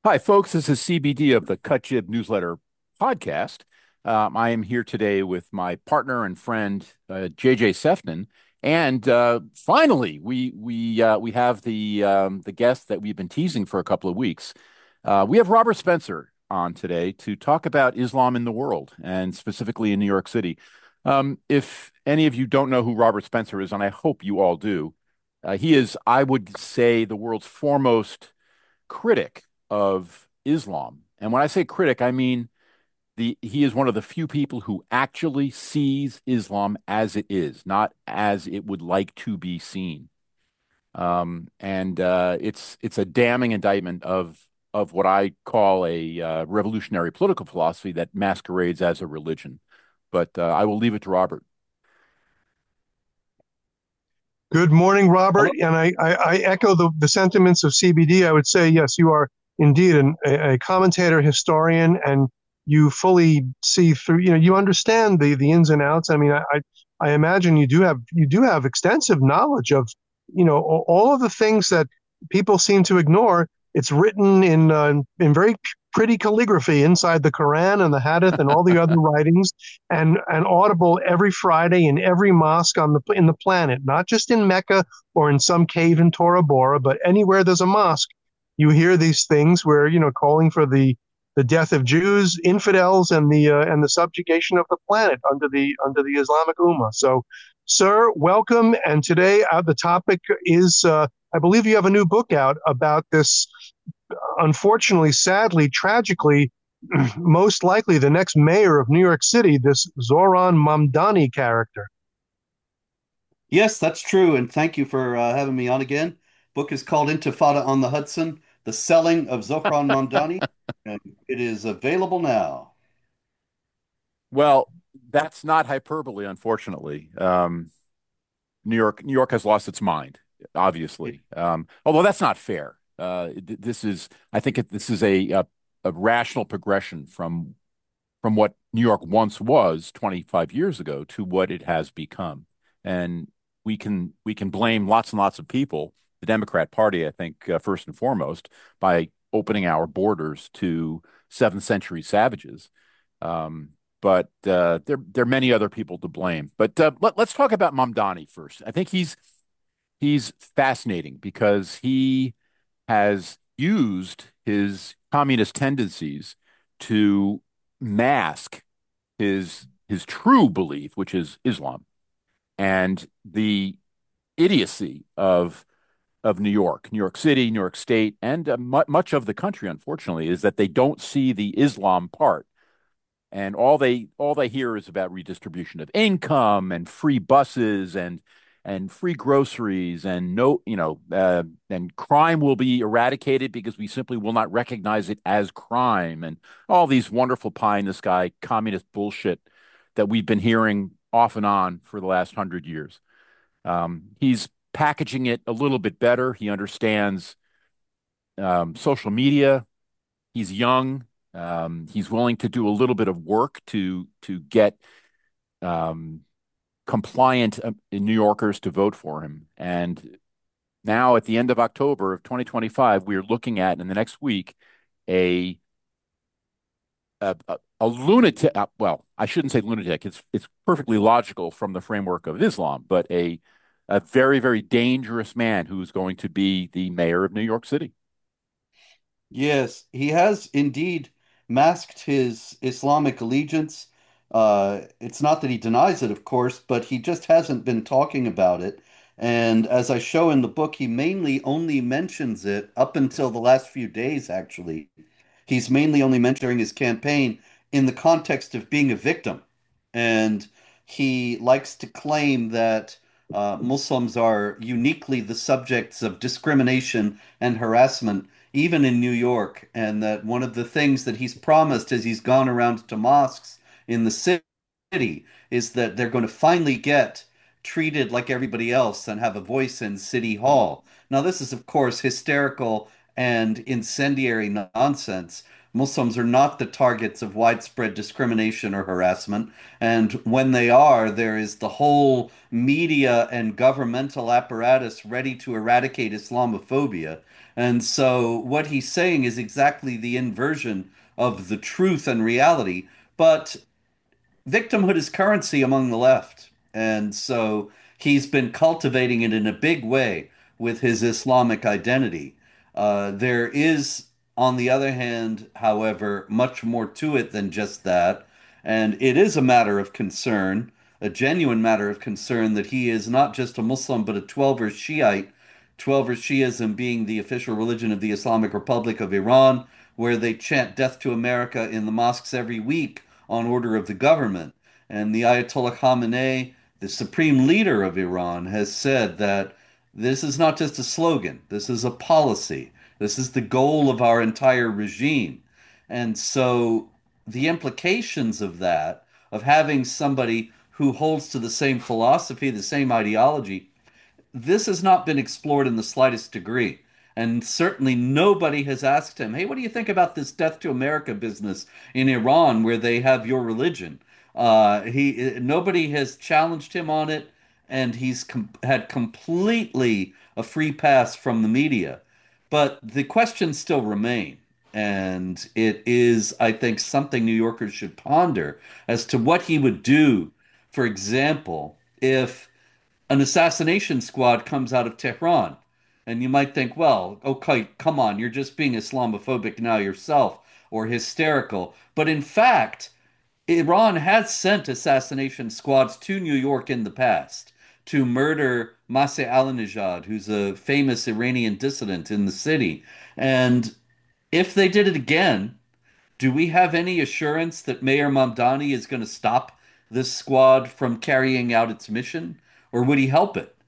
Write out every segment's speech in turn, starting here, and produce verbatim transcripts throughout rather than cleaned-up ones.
Hi, folks. This is C B D of the Cut Jib Newsletter podcast. Um, I am here today with my partner and friend uh, J J Sefton, and uh, finally, we we uh, we have the um, the guest that we've been teasing for a couple of weeks. Uh, we have Robert Spencer on today to talk about Islam in the world, and specifically in New York City. Um, if any of you don't know who Robert Spencer is, and I hope you all do, uh, he is, I would say, the world's foremost critic of Islam. And when I say critic, I mean the he is one of the few people who actually sees Islam as it is, not as it would like to be seen. Um, and uh, it's it's a damning indictment of of what I call a uh, revolutionary political philosophy that masquerades as a religion. But uh, I will leave it to Robert. Good morning, Robert. Hello. And I, I, I echo the, the sentiments of C B D. I would say, yes, you are indeed an, a, a commentator, historian, and you fully see through, you know, you understand the, the ins and outs. I mean, I, I I imagine you do have you do have extensive knowledge of, you know, all, all of the things that people seem to ignore. It's written in uh, in very pretty calligraphy inside the Quran and the Hadith and all the other writings, and and audible every Friday in every mosque on the in the planet, not just in Mecca or in some cave in Tora Bora, but anywhere there's a mosque. You hear these things where, you know, calling for the the death of Jews, infidels, and the uh, and the subjugation of the planet under the under the Islamic Ummah. So, sir, welcome. And today uh, the topic is, uh, I believe you have a new book out about this. Unfortunately, sadly, tragically, most likely the next mayor of New York City, this Zoran Mamdani character. Yes, that's true. And thank you for uh, having me on again. Book is called Intifada on the Hudson, The Selling of Zohran Mamdani, and it is available now. Well, that's not hyperbole, unfortunately. Um, New York, New York has lost its mind, obviously. Um, although that's not fair. Uh, th- this is, I think, it, this is a, a a rational progression from from what New York once was twenty-five years ago to what it has become. And we can we can blame lots and lots of people, the Democrat Party, I think, uh, first and foremost, by opening our borders to seventh century savages. Um, but uh, there there are many other people to blame. But uh, let, let's talk about Mamdani first. I think he's he's fascinating because he has used his communist tendencies to mask his his true belief, which is Islam, and the idiocy of of New York, New York City, New York State, and uh, mu much of the country, unfortunately, is that they don't see the Islam part, and all they all they hear is about redistribution of income and free buses and and free groceries and no, you know, uh, and crime will be eradicated because we simply will not recognize it as crime and all these wonderful pie in the sky communist bullshit that we've been hearing off and on for the last hundred years. Um, he's packaging it a little bit better. He understands um, social media. He's young. Um, he's willing to do a little bit of work to to get um, compliant uh, New Yorkers to vote for him. And now, at the end of October of twenty twenty-five, we are looking at in the next week a a, a, a lunatic. Uh, well, I shouldn't say lunatic. It's it's perfectly logical from the framework of Islam, but a a very very dangerous man who's going to be the mayor of New York City. Yes, he has indeed masked his Islamic allegiance. Uh, it's not that he denies it, of course, but he just hasn't been talking about it. And as I show in the book, he mainly only mentions it up until the last few days, actually. He's mainly only mentoring his campaign in the context of being a victim. And he likes to claim that uh, Muslims are uniquely the subjects of discrimination and harassment, even in New York. And that one of the things that he's promised as he's gone around to mosques in the city is that they're going to finally get treated like everybody else and have a voice in City Hall. Now, this is, of course, hysterical and incendiary nonsense. Muslims are not the targets of widespread discrimination or harassment. And when they are, there is the whole media and governmental apparatus ready to eradicate Islamophobia. And so what he's saying is exactly the inversion of the truth and reality. But victimhood is currency among the left. And so he's been cultivating it in a big way with his Islamic identity. Uh, there is, on the other hand, however, much more to it than just that. And it is a matter of concern, a genuine matter of concern, that he is not just a Muslim, but a Twelver Shiite. Twelver Shiism being the official religion of the Islamic Republic of Iran, where they chant death to America in the mosques every week on order of the government. And the Ayatollah Khamenei, the supreme leader of Iran, has said that this is not just a slogan, this is a policy. This is the goal of our entire regime. And so the implications of that, of having somebody who holds to the same philosophy, the same ideology, this has not been explored in the slightest degree. And certainly nobody has asked him, hey, what do you think about this death to America business in Iran where they have your religion? Uh, he nobody has challenged him on it, and he's com had completely a free pass from the media. But the questions still remain, and it is, I think, something New Yorkers should ponder as to what he would do, for example, if an assassination squad comes out of Tehran. And you might think, well, okay, come on, you're just being Islamophobic now yourself or hysterical. But in fact, Iran has sent assassination squads to New York in the past to murder Masih Alinejad, who's a famous Iranian dissident in the city. And if they did it again, do we have any assurance that Mayor Mamdani is going to stop this squad from carrying out its mission? Or would he help it?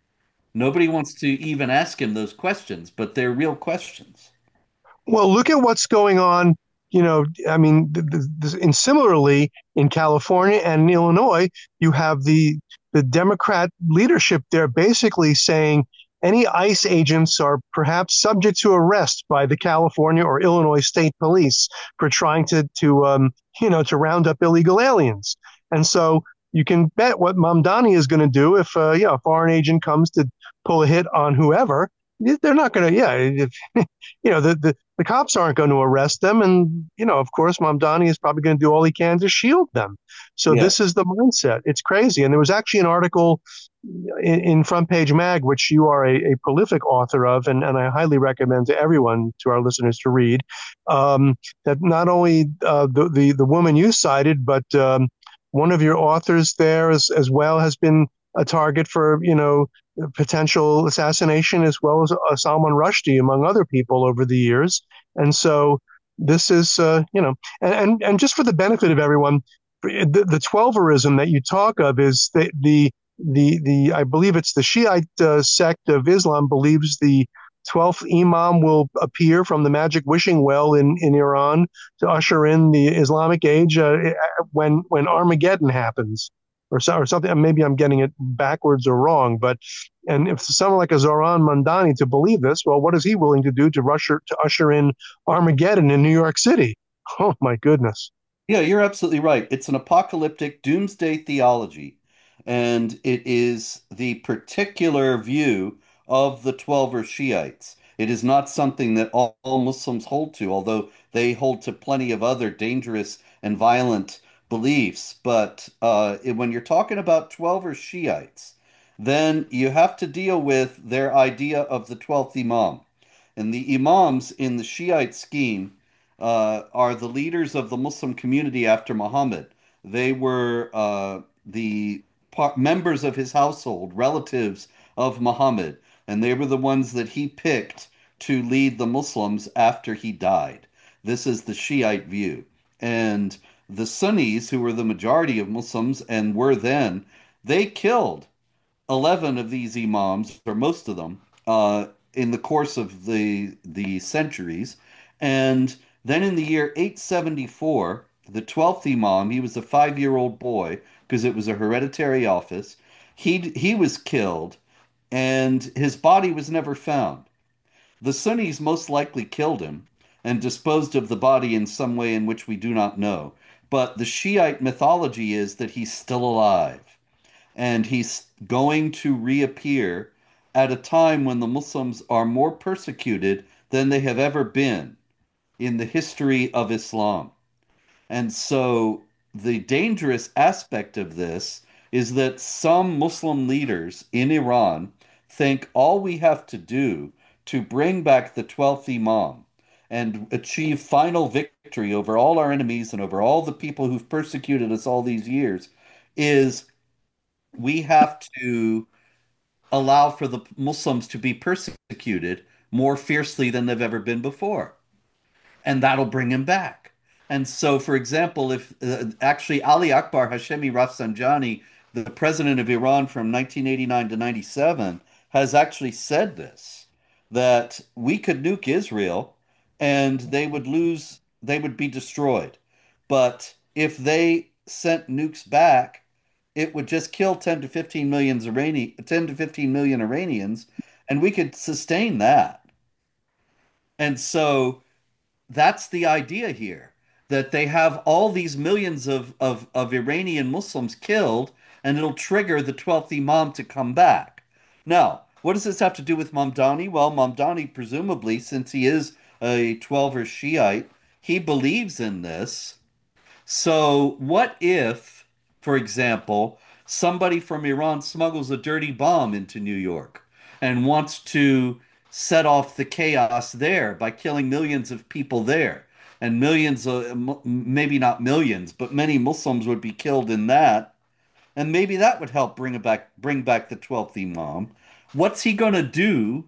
Nobody wants to even ask him those questions, but they're real questions. Well, look at what's going on. You know, I mean, th th th and similarly in California and in Illinois, you have the the Democrat leadership there basically saying any ICE agents are perhaps subject to arrest by the California or Illinois state police for trying to to um, you know to round up illegal aliens. And so you can bet what Mamdani is going to do if uh, yeah, a foreign agent comes to pull a hit on whoever. They're not going to, yeah, if, you know, the, the, the cops aren't going to arrest them. And, you know, of course, Mamdani is probably going to do all he can to shield them. So Yeah. this is the mindset. It's crazy. And there was actually an article in, in Front Page Mag, which you are a, a prolific author of, and, and I highly recommend to everyone, to our listeners to read, um, that not only uh, the, the, the woman you cited, but um, one of your authors there as, as well has been a target for, you know, potential assassination, as well as uh, Salman Rushdie, among other people over the years. And so this is, uh, you know, and, and, and just for the benefit of everyone, the, the Twelverism that you talk of is the, the, the, the I believe it's the Shiite uh, sect of Islam believes the twelfth Imam will appear from the magic wishing well in, in Iran to usher in the Islamic age uh, when, when Armageddon happens. Or, so, or something. Maybe I'm getting it backwards or wrong, but and if someone like a Zoran Mandani to believe this, well, what is he willing to do to usher to usher in Armageddon in New York City? Oh my goodness! Yeah, you're absolutely right. It's an apocalyptic doomsday theology, and it is the particular view of the Twelver Shiites. It is not something that all, all Muslims hold to, although they hold to plenty of other dangerous and violent beliefs. But uh, when you're talking about Twelver Shiites, then you have to deal with their idea of the twelfth Imam. And the Imams in the Shiite scheme uh, are the leaders of the Muslim community after Muhammad. They were uh, the par- members of his household, relatives of Muhammad, and they were the ones that he picked to lead the Muslims after he died. This is the Shiite view. And the Sunnis, who were the majority of Muslims and were then, they killed eleven of these imams, or most of them, uh, in the course of the the centuries. And then in the year eight seventy-four, the twelfth imam, he was a five-year-old boy because it was a hereditary office. He he was killed, and his body was never found. The Sunnis most likely killed him, and disposed of the body in some way in which we do not know. But the Shiite mythology is that he's still alive and he's going to reappear at a time when the Muslims are more persecuted than they have ever been in the history of Islam. And so the dangerous aspect of this is that some Muslim leaders in Iran think all we have to do to bring back the twelfth Imam and achieve final victory over all our enemies and over all the people who've persecuted us all these years is we have to allow for the Muslims to be persecuted more fiercely than they've ever been before, and that'll bring him back. And so, for example, if uh, actually Ali Akbar Hashemi Rafsanjani, the president of Iran from nineteen eighty-nine to ninety-seven, has actually said this, that we could nuke Israel and they would lose, they would be destroyed. But if they sent nukes back, it would just kill ten to fifteen million Iranian, ten to fifteen million Iranians, and we could sustain that. And so that's the idea here, that they have all these millions of, of, of Iranian Muslims killed, and it'll trigger the twelfth Imam to come back. Now, what does this have to do with Mamdani? Well, Mamdani, presumably, since he is a twelver Shiite, he believes in this. So, what if, for example, somebody from Iran smuggles a dirty bomb into New York and wants to set off the chaos there by killing millions of people there? And millions of, maybe not millions, but many Muslims would be killed in that. And maybe that would help bring it back, bring back the twelfth Imam. What's he going to do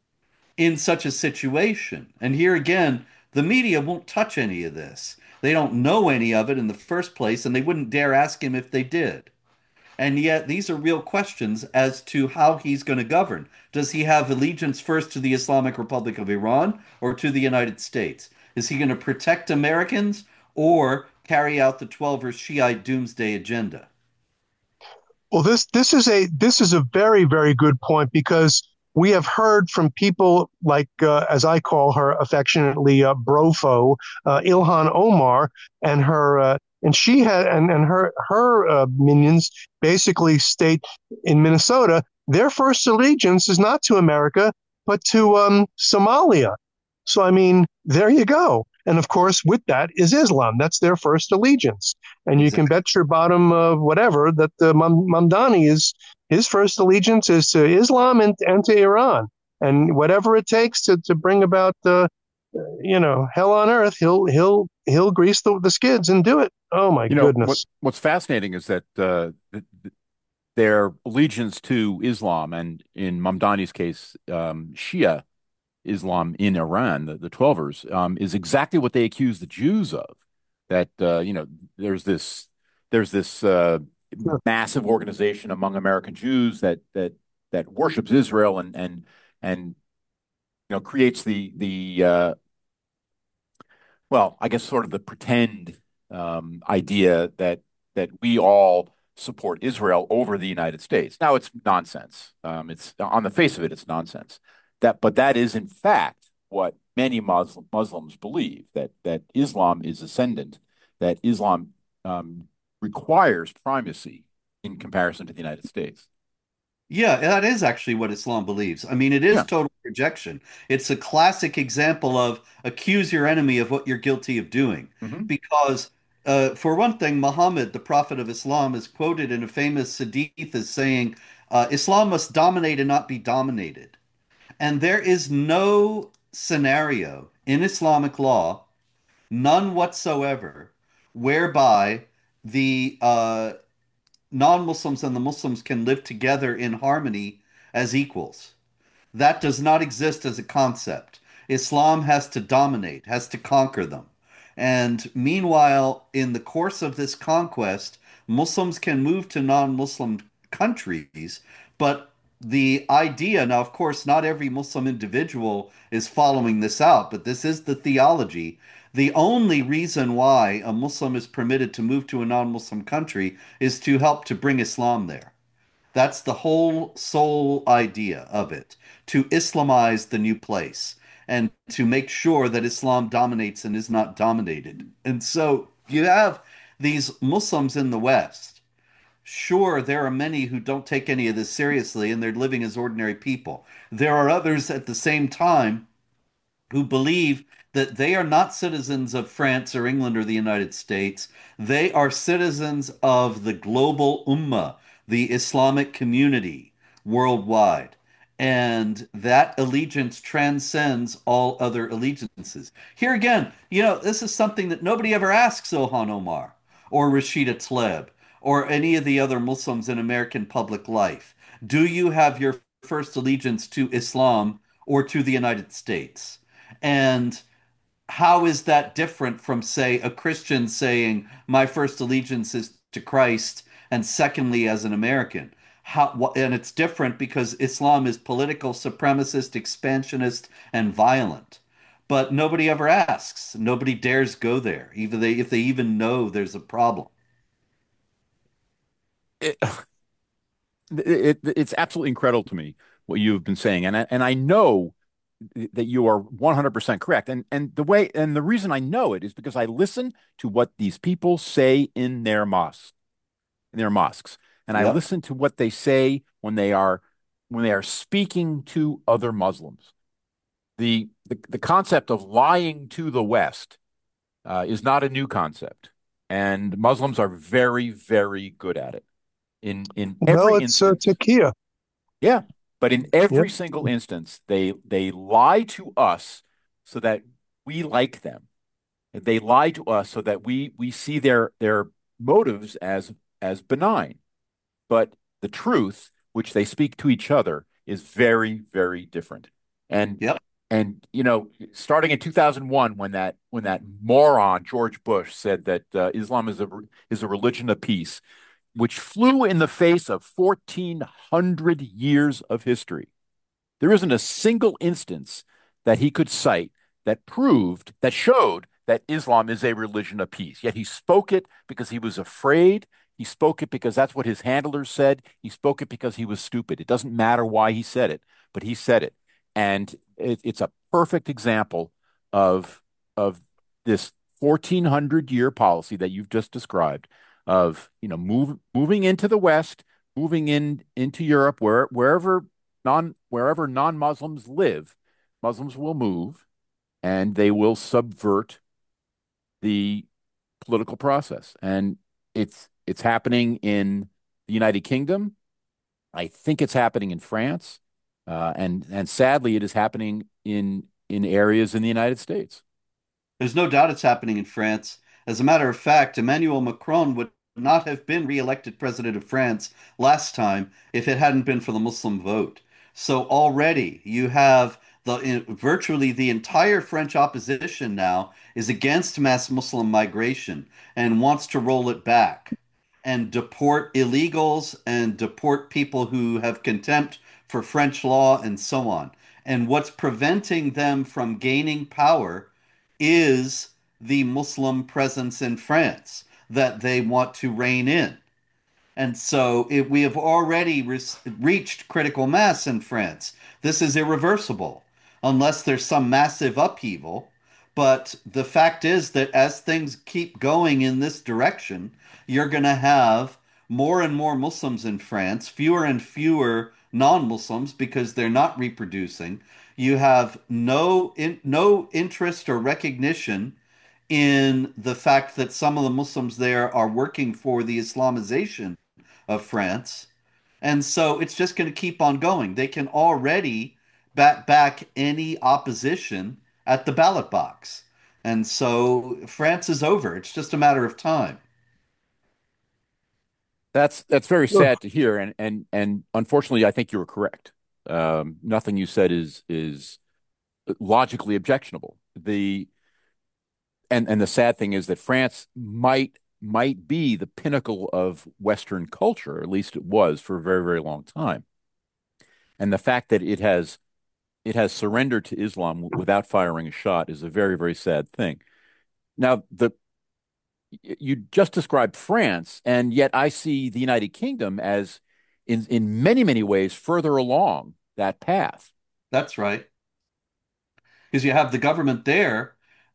in such a situation? And here again, the media won't touch any of this. They don't know any of it in the first place, and they wouldn't dare ask him if they did. And yet, these are real questions as to how he's going to govern. Does he have allegiance first to the Islamic Republic of Iran or to the United States? Is he going to protect Americans or carry out the twelver Shiite doomsday agenda? Well, this this is a this is a very very good point because we have heard from people like, uh, as I call her affectionately, uh, Brofo, uh, Ilhan Omar, and her uh, and she had and and her her uh, minions basically state in Minnesota their first allegiance is not to America but to um, Somalia. So I mean, there you go. And of course, with that is Islam. That's their first allegiance. And you can Exactly. bet your bottom uh, whatever that uh, Mam- Mamdani is his first allegiance is to Islam and, and to Iran. And whatever it takes to, to bring about the uh, you know hell on earth, he'll he'll he'll grease the, the skids and do it. Oh my You know, what goodness. what's fascinating is that uh, th th their allegiance to Islam, and in Mamdani's case, um, Shia Islam in Iran, the, the Twelvers, um, is exactly what they accuse the Jews of. That uh, you know, there's this there's this uh, Sure. massive organization among American Jews that that that worships Israel and and and you know creates the the uh, well, I guess sort of the pretend um, idea that that we all support Israel over the United States. Now it's nonsense. Um, it's on the face of it, it's nonsense. That, but that is in fact what many Muslim, Muslims believe, that that Islam is ascendant, that Islam um, requires primacy in comparison to the United States. Yeah, that is actually what Islam believes. I mean, it is Yeah. total rejection. It's a classic example of accuse your enemy of what you're guilty of doing. Hmm. Because, uh, for one thing, Muhammad, the prophet of Islam, is quoted in a famous hadith as saying, uh, Islam must dominate and not be dominated. And there is no scenario in Islamic law, none whatsoever, whereby the uh, non-Muslims and the Muslims can live together in harmony as equals. That does not exist as a concept. Islam has to dominate, has to conquer them. And meanwhile, in the course of this conquest, Muslims can move to non-Muslim countries, but the idea, now, of course, not every Muslim individual is following this out, but this is the theology. The only reason why a Muslim is permitted to move to a non-Muslim country is to help to bring Islam there. That's the whole sole idea of it, to Islamize the new place. and to make sure that Islam dominates and is not dominated. And so you have these Muslims in the West. Sure, there are many who don't take any of this seriously and they're living as ordinary people. There are others at the same time who believe that they are not citizens of France or England or the United States. They are citizens of the global ummah, the Islamic community worldwide. And that allegiance transcends all other allegiances. Here again, you know, this is something that nobody ever asks Ilhan Omar or Rashida Tlaib or any of the other Muslims in American public life. Do you have your first allegiance to Islam or to the United States? And how is that different from, say, a Christian saying, my first allegiance is to Christ, and secondly, as an American? How, and it's different because Islam is political, supremacist, expansionist, and violent. But nobody ever asks. Nobody dares go there, even they, if they even know there's a problem. It, it, it's absolutely incredible to me what you've been saying, and I, and I know that you are one hundred percent correct. And and the way and the reason I know it is because I listen to what these people say in their mosque, in their mosques, and I Yep. listen to what they say when they are when they are speaking to other Muslims. The the, the concept of lying to the West uh, is not a new concept, and Muslims are very, very good at it in in Well, every it's uh, instance. Takia. Yeah, but in Yep. every single instance, they they lie to us so that we like them. They lie to us so that we we see their their motives as as benign. But the truth, which they speak to each other, is very, very different. And Yep. and you know, starting in two thousand one, when that when that moron George Bush said that uh, Islam is a is a religion of peace, which flew in the face of fourteen hundred years of history. There isn't a single instance that he could cite that proved, that showed that Islam is a religion of peace. Yet he spoke it because he was afraid. He spoke it because that's what his handlers said. He spoke it because he was stupid. It doesn't matter why he said it, but he said it. And it, it's a perfect example of, of this fourteen hundred year policy that you've just described of, you know, move, moving into the West, moving in into Europe, where, wherever non wherever non-Muslims live, Muslims will move and they will subvert the political process. And it's it's happening in the United Kingdom. I think it's happening in France. Uh, and and sadly, it is happening in in areas in the United States. There's no doubt it's happening in France. As a matter of fact, Emmanuel Macron would not have been re-elected president of France last time if it hadn't been for the Muslim vote. So already you have the virtually the entire French opposition now is against mass Muslim migration and wants to roll it back and deport illegals and deport people who have contempt for French law and so on. And what's preventing them from gaining power is the Muslim presence in France that they want to rein in. And so it, we have already re- reached critical mass in France. This is irreversible unless there's some massive upheaval. But the fact is that as things keep going in this direction, you're going to have more and more Muslims in France, fewer and fewer non-Muslims because they're not reproducing. You have no in, no interest or recognition in the fact that some of the Muslims there are working for the Islamization of France. And so it's just going to keep on going. They can already bat back any opposition at the ballot box. And so France is over. It's just a matter of time. That's that's very Ugh. sad to hear, and and and unfortunately, I think you were correct. Um, nothing you said is is logically objectionable. The and and the sad thing is that France might might be the pinnacle of Western culture, at least it was for a very, very long time. And the fact that it has it has surrendered to Islam without firing a shot is a very, very sad thing. Now, the you just described France, and yet I see the United Kingdom as in in many, many ways further along that path. That's right. because you have the government there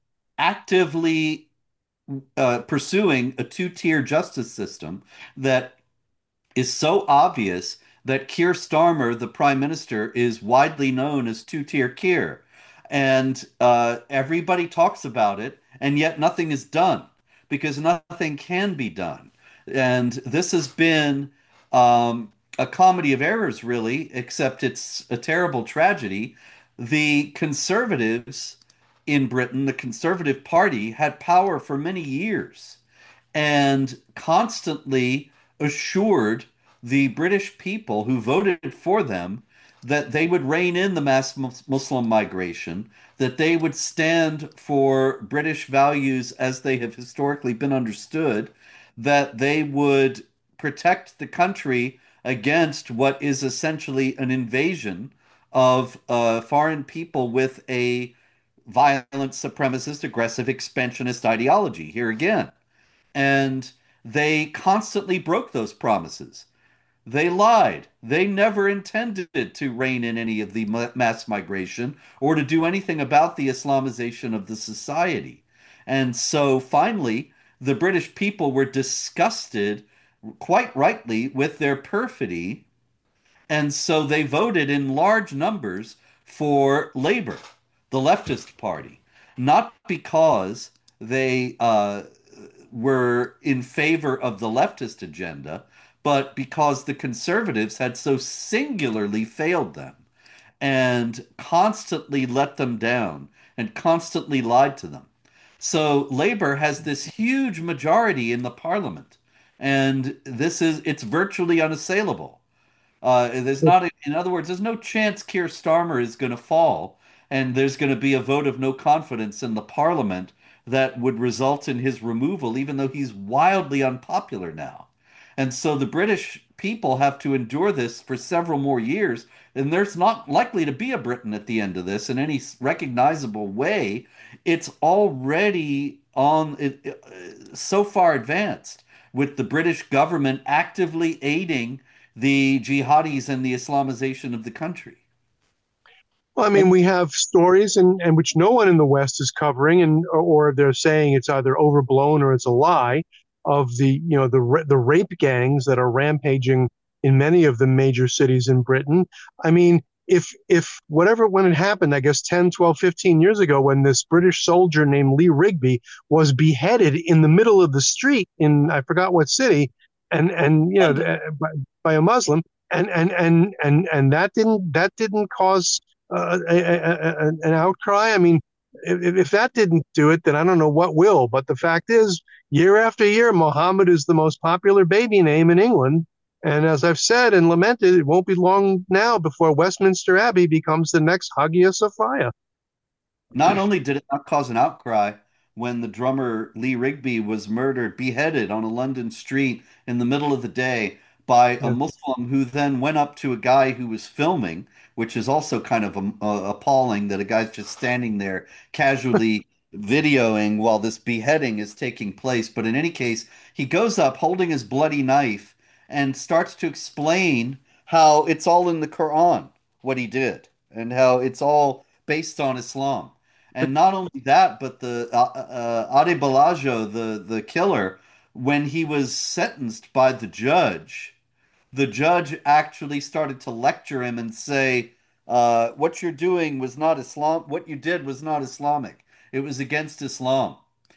actively uh, pursuing a two-tier justice system that is so obvious that Keir Starmer, the prime minister, is widely known as two-tier Keir. And uh, everybody talks about it, and yet nothing is done because nothing can be done. And this has been um, a comedy of errors, really, except it's a terrible tragedy. The Conservatives in Britain, the Conservative Party, had power for many years and constantly assured the British people who voted for them that they would rein in the mass Muslim migration, that they would stand for British values as they have historically been understood, that they would protect the country against what is essentially an invasion of uh, foreign people with a violent, supremacist, aggressive, expansionist ideology. Here again, and they constantly broke those promises. They lied. They never intended to rein in any of the mass migration or to do anything about the Islamization of the society. And so finally, the British people were disgusted, quite rightly, with their perfidy, and so they voted in large numbers for Labour, the leftist party, not because they uh, were in favor of the leftist agenda, but because the conservatives had so singularly failed them and constantly let them down and constantly lied to them. So Labour has this huge majority in the parliament, and this is it's virtually unassailable. Uh, there's not, in other words, there's no chance Keir Starmer is going to fall, and there's going to be a vote of no confidence in the parliament that would result in his removal, even though he's wildly unpopular now. And so the British people have to endure this for several more years, and there's not likely to be a Britain at the end of this in any recognizable way. It's already on it, uh, so far advanced with the British government actively aiding the jihadis and the Islamization of the country. Well, I mean, And we have stories and, and which no one in the West is covering, and or they're saying it's either overblown or it's a lie of the you know the the rape gangs that are rampaging in many of the major cities in Britain. I mean, if if whatever when it happened, I guess ten, twelve, fifteen years ago, when this British soldier named Lee Rigby was beheaded in the middle of the street in I forgot what city, and and you know London. by, by a Muslim, and and and and and that didn't that didn't cause uh, a, a, a, an outcry. I mean, if, if that didn't do it, then I don't know what will. But the fact is, year after year, Mohammed is the most popular baby name in England. And as I've said and lamented, it won't be long now before Westminster Abbey becomes the next Hagia Sophia. Not only did it not cause an outcry when the drummer Lee Rigby was murdered, beheaded on a London street in the middle of the day by a Yeah. Muslim who then went up to a guy who was filming, which is also kind of um, uh, appalling that a guy's just standing there casually videoing while this beheading is taking place. But in any case, he goes up holding his bloody knife and starts to explain how it's all in the Quran, what he did, and how it's all based on Islam. but And not only that, but the uh, uh, Ade Bellagio, the the killer, when he was sentenced by the judge, the judge actually started to lecture him and say, uh, "What you're doing was not Islam. What you did was not Islamic. It was against Islam."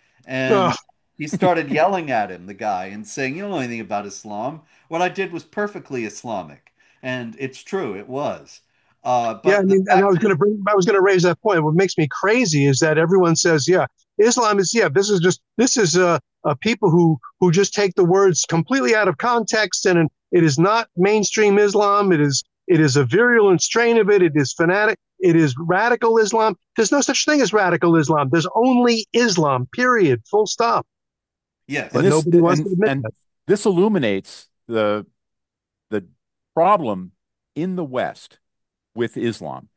Ugh. And he started yelling at him, the guy, and saying, "You don't know anything about Islam. What I did was perfectly Islamic." And it's true, it was. Uh, Yeah, I but the mean, and I fact was going to bring, I was going to raise that point. What makes me crazy is that everyone says, "Yeah, Islam is, yeah, this is just, this is uh, uh people who who just take the words completely out of context, and, and it is not mainstream Islam. It is, it is a virulent strain of it. It is fanatic. It is radical Islam. There's no such thing as radical Islam. There's only Islam. Period. Full stop. and But yes. this nobody wants and to admit and that. this illuminates the the problem in the West with Islam.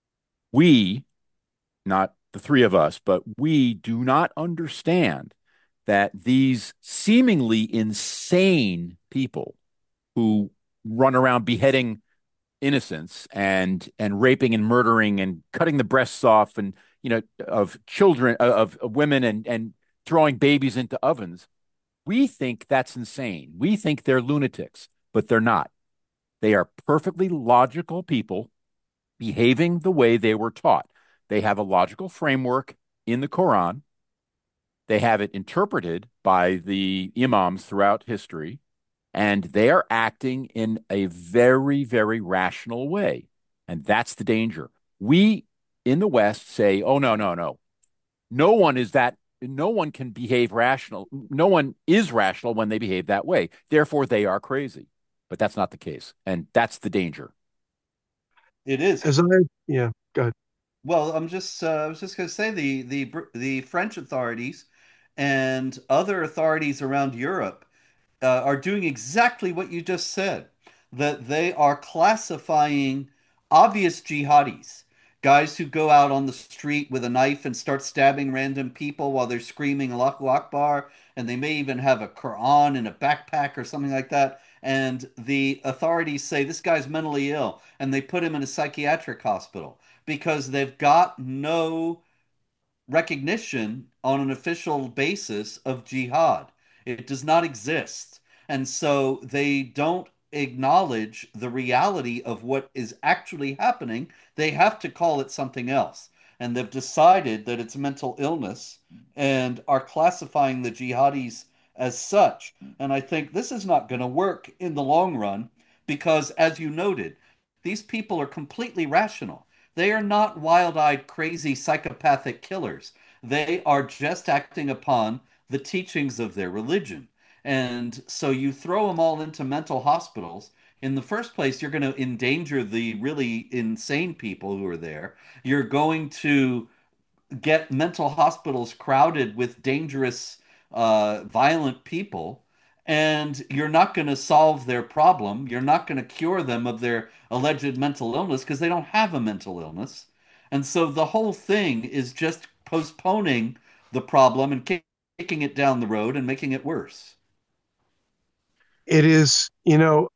We, not the three of us, but we do not understand that these seemingly insane people who run around beheading innocents and and raping and murdering and cutting the breasts off and you know, of children, of, of women and and throwing babies into ovens. We think that's insane. We think they're lunatics, but they're not. They are perfectly logical people behaving the way they were taught. They have a logical framework in the Quran. They have it interpreted by the imams throughout history, and they are acting in a very, very rational way. And that's the danger. We in the West say, oh, no, no, no. No one is that, no one can behave rational. No one is rational when they behave that way. Therefore, they are crazy. But that's not the case. And that's the danger. It is. As I, yeah, go ahead. Well, I'm just uh, I was just going to say the the Br- the French authorities and other authorities around Europe uh, are doing exactly what you just said, that they are classifying obvious jihadis, guys who go out on the street with a knife and start stabbing random people while they're screaming Allahu Akbar, and they may even have a Quran in a backpack or something like that. And the authorities say this guy's mentally ill, and they put him in a psychiatric hospital because they've got no recognition on an official basis of jihad. It does not exist. And so they don't acknowledge the reality of what is actually happening. They have to call it something else. And they've decided that it's mental illness and are classifying the jihadis as such. And I think this is not going to work in the long run because, as you noted, these people are completely rational. They are not wild eyed, crazy, psychopathic killers. They are just acting upon the teachings of their religion. And so you throw them all into mental hospitals. In the first place, you're going to endanger the really insane people who are there. You're going to get mental hospitals crowded with dangerous, uh, violent people, and you're not going to solve their problem. You're not going to cure them of their alleged mental illness because they don't have a mental illness. And so the whole thing is just postponing the problem and kick- kicking it down the road and making it worse. It is, you know,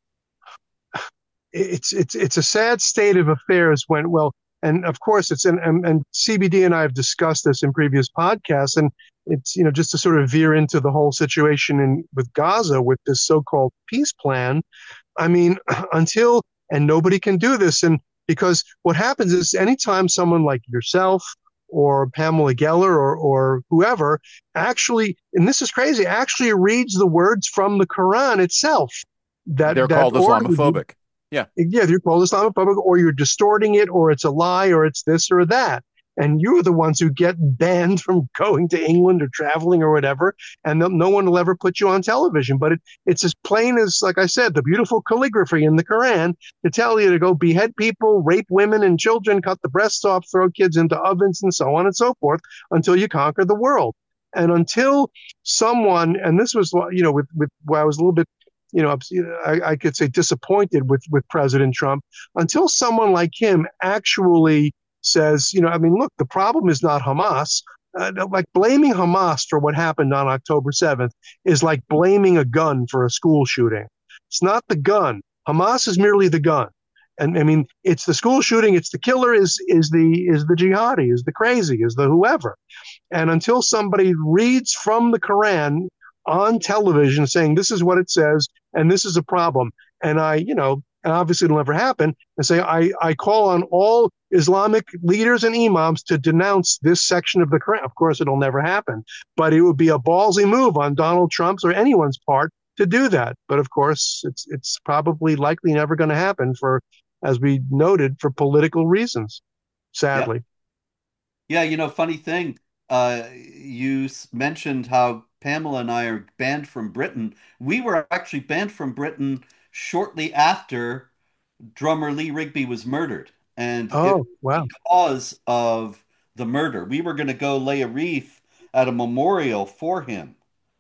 it's it's it's a sad state of affairs when, well, and of course it's in, and, and C B D and I have discussed this in previous podcasts, and it's, you know, just to sort of veer into the whole situation in with Gaza with this so-called peace plan. I mean, until, and nobody can do this, and because what happens is anytime someone like yourself or Pamela Geller or or whoever actually, and this is crazy, actually reads the words from the Quran itself that They're that called order you, Islamophobic. Yeah. yeah, you're called Islamophobic, or you're distorting it, or it's a lie, or it's this or that. And you're the ones who get banned from going to England or traveling or whatever, and no, no one will ever put you on television. But it, it's as plain as, like I said, the beautiful calligraphy in the Quran to tell you to go behead people, rape women and children, cut the breasts off, throw kids into ovens, and so on and so forth until you conquer the world. And until someone, and this was, you know, with, with, well, I was a little bit, you know, I, I could say disappointed with with President Trump until someone like him actually says, you know, I mean, look, the problem is not Hamas. Uh, like blaming Hamas for what happened on October seventh is like blaming a gun for a school shooting. It's not the gun. Hamas is merely the gun. And I mean, it's the school shooting. It's the killer. Is is the is the jihadi? Is the crazy? Is the whoever? And until somebody reads from the Quran on television saying this is what it says and this is a problem, and I, you know, and obviously it'll never happen, and say I, I call on all Islamic leaders and imams to denounce this section of the Quran. Of course, it'll never happen, but it would be a ballsy move on Donald Trump's or anyone's part to do that. But of course, it's it's probably likely never going to happen for, as we noted, for political reasons, Yeah. sadly. Yeah, you know, funny thing, uh, you s- mentioned how Pamela and I are banned from Britain. We were actually banned from Britain shortly after drummer Lee Rigby was murdered, and it Oh, wow. because of the murder. We were going to go lay a wreath at a memorial for him,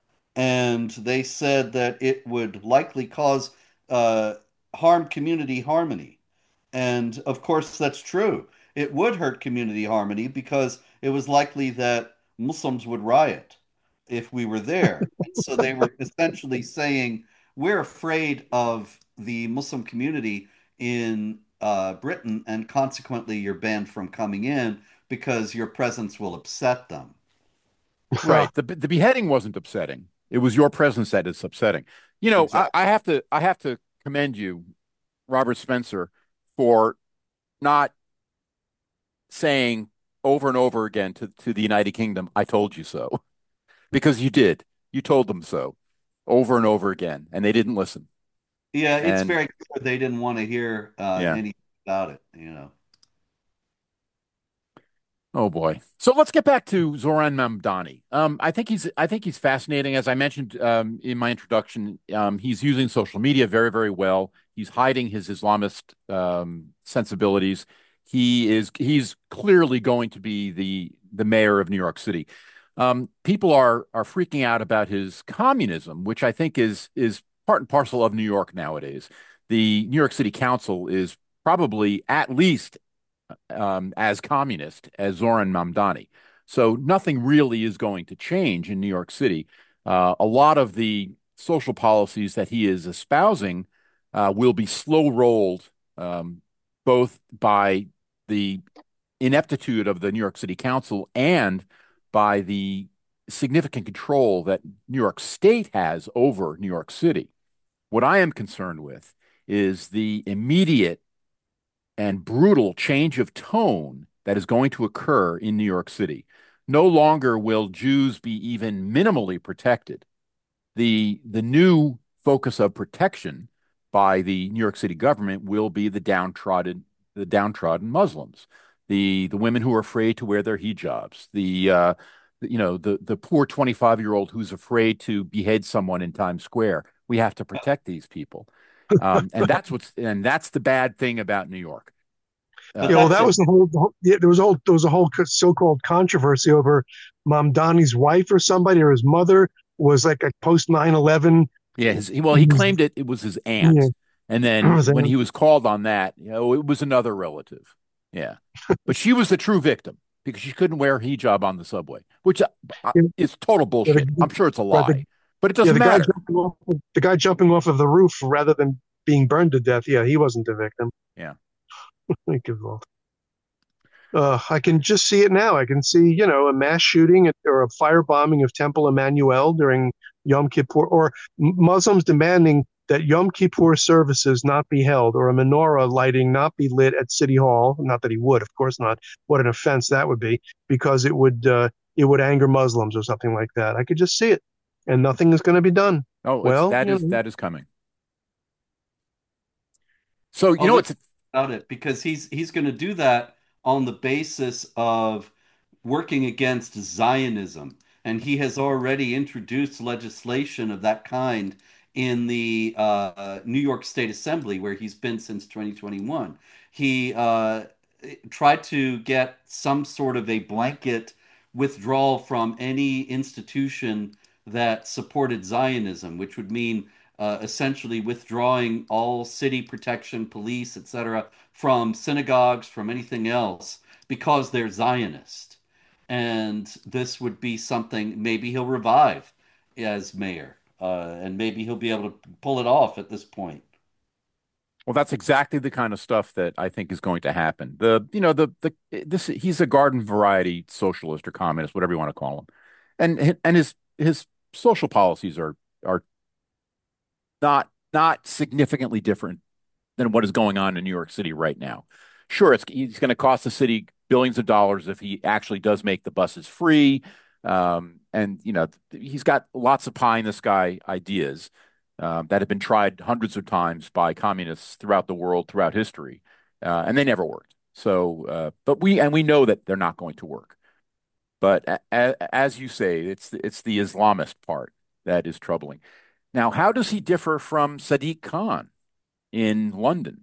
and they said that it would likely cause uh, harm community harmony. And of course, that's true. It would hurt community harmony because it was likely that Muslims would riot if we were there. And so they were essentially saying, we're afraid of the Muslim community in uh, Britain, and consequently, you're banned from coming in because your presence will upset them. Right. The the beheading wasn't upsetting. It was your presence that is upsetting. You know, I, Exactly. I have to I have to commend you, Robert Spencer, for not saying over and over again to, to the United Kingdom, I told you so. Because you did. You told them so over and over again, and they didn't listen. Yeah, it's And very clear they didn't want to hear uh, yeah. anything about it, you know. Oh boy. So let's get back to Zoran Mamdani. Um, I think he's I think he's fascinating. As I mentioned um, in my introduction, um, he's using social media very, very well. He's hiding his Islamist um, sensibilities. He is he's clearly going to be the the mayor of New York City. Um, people are are freaking out about his communism, which I think is is part and parcel of New York nowadays. The New York City Council is probably at least um, as communist as Zoran Mamdani. So nothing really is going to change in New York City. Uh, a lot of the social policies that he is espousing uh, will be slow rolled, um, both by the ineptitude of the New York City Council and by the significant control that New York State has over New York City. What I am concerned with is the immediate and brutal change of tone that is going to occur in New York City. No longer will Jews be even minimally protected. The, the new focus of protection by the New York City government will be the downtrodden, the downtrodden Muslims, the, the women who are afraid to wear their hijabs, the, uh, you know, the, the poor twenty-five year old who's afraid to behead someone in Times Square. We have to protect these people. Um, and that's what's, and that's the bad thing about New York. But Uh, Yeah, well, that's that it. was the whole. The whole yeah, there was a whole there was a whole co- so-called controversy over Mamdani's wife or somebody or his mother was like a post nine eleven. yeah, his, he, well, he claimed it, it was his Yeah, aunt. And then was when that- he was called on that, you know, it was another relative. Yeah. But she was the true victim because she couldn't wear a hijab on the subway, which uh, uh, yeah, is total the, bullshit. I'm sure it's a right, the, lie, but it yeah, doesn't the guy matter. jumping off the guy jumping off of the roof rather than being burned to death. Yeah, he wasn't the victim. Yeah. Thank you, Uh, I can just see it now. I can see, you know, a mass shooting at, or a firebombing of Temple Emmanuel during Yom Kippur, or Muslims demanding that Yom Kippur services not be held, or a menorah lighting not be lit at City Hall. Not that he would, of course not. What an offense that would be, because it would uh, it would anger Muslims or something like that. I could just see it, and nothing is going to be done. Oh, it's Well, that you is know, that is coming. So, you Oh, know, there's it's about it because he's he's going to do that on the basis of working against Zionism, and he has already introduced legislation of that kind in the uh, New York State Assembly, where he's been since twenty twenty-one. He uh, tried to get some sort of a blanket withdrawal from any institution that supported Zionism, which would mean uh, essentially withdrawing all city protection, police, et cetera, from synagogues, from anything else, because they're Zionist. And this would be something maybe he'll revive as mayor, uh, and maybe he'll be able to pull it off at this point. well, that's exactly the kind of stuff that I think is going to happen. The, you know, the the this he's a garden variety socialist or communist, whatever you want to call him, and and his his social policies are are not not significantly different than what is going on in New York City right now. Sure, it's he's going to cost the city billions of dollars if he actually does make the buses free. Um, and you know, he's got lots of pie in the sky ideas um, that have been tried hundreds of times by communists throughout the world, throughout history, uh, and they never worked. So, uh, but we and we know that they're not going to work. But a, a, as you say, it's it's the Islamist part that is troubling. Now, how does he differ from Sadiq Khan in London?